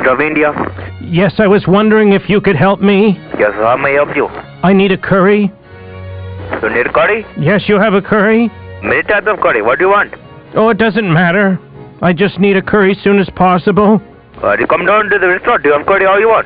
Post of India. Yes, I was wondering if you could help me. Yes, how may I help you? I need a curry. You need curry? Yes, you have a curry? Many types of curry. What do you want? Oh, it doesn't matter. I just need a curry as soon as possible. You come down to the restaurant. You have curry all you want.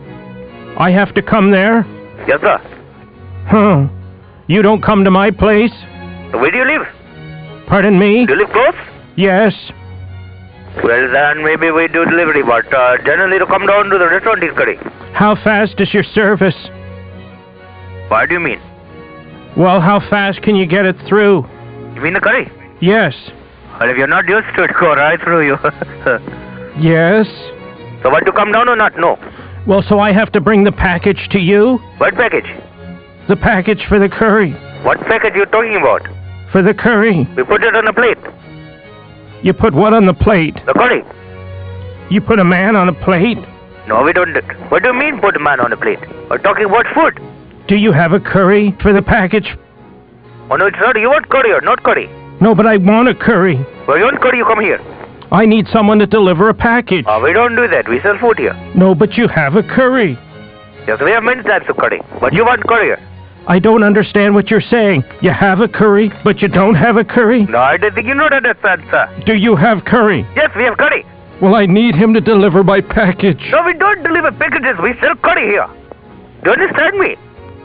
I have to come there? Yes, sir. Huh. You don't come to my place? Where do you live? Pardon me? Do you live close? Yes. Well, then maybe we do delivery, but generally to come down to the restaurant is curry. How fast is your service? What do you mean? Well, how fast can you get it through? You mean the curry? Yes. Well, if you're not used to it, go right through you. Yes. So what, to come down or not? No. Well, so I have to bring the package to you? What package? The package for the curry. What package you talking about? For the curry. We put it on a plate. You put what on the plate? The curry. You put a man on a plate? No, we don't. What do you mean put a man on a plate? We're talking about food. Do you have a curry for the package? Oh, no, it's not. You want curry or not curry? No, but I want a curry. Well, you want curry, you come here. I need someone to deliver a package. We don't do that. We sell food here. No, but you have a curry. Yes, we have many types of curry. But you want curry here. I don't understand what you're saying. You have a curry, but you don't have a curry? No, I don't think you don't understand, sir. Do you have curry? Yes, we have curry. Well, I need him to deliver by package. No, we don't deliver packages. We sell curry here. Do you understand me?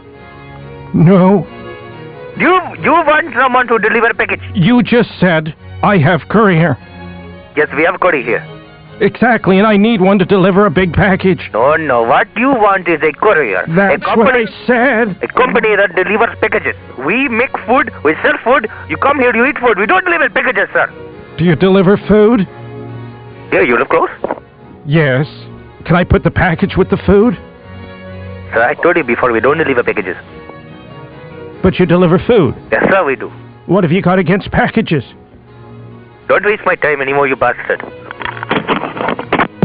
No. You want someone to deliver a package? You just said, I have curry here. Yes, we have curry here. Exactly, and I need one to deliver a big package. No. What you want is a courier. That's what I said. A company that delivers packages. We make food, we sell food, you come here, you eat food. We don't deliver packages, sir. Do you deliver food? Yeah, you live close? Yes. Can I put the package with the food? Sir, I told you before, we don't deliver packages. But you deliver food? Yes, sir, we do. What have you got against packages? Don't waste my time anymore, you bastard.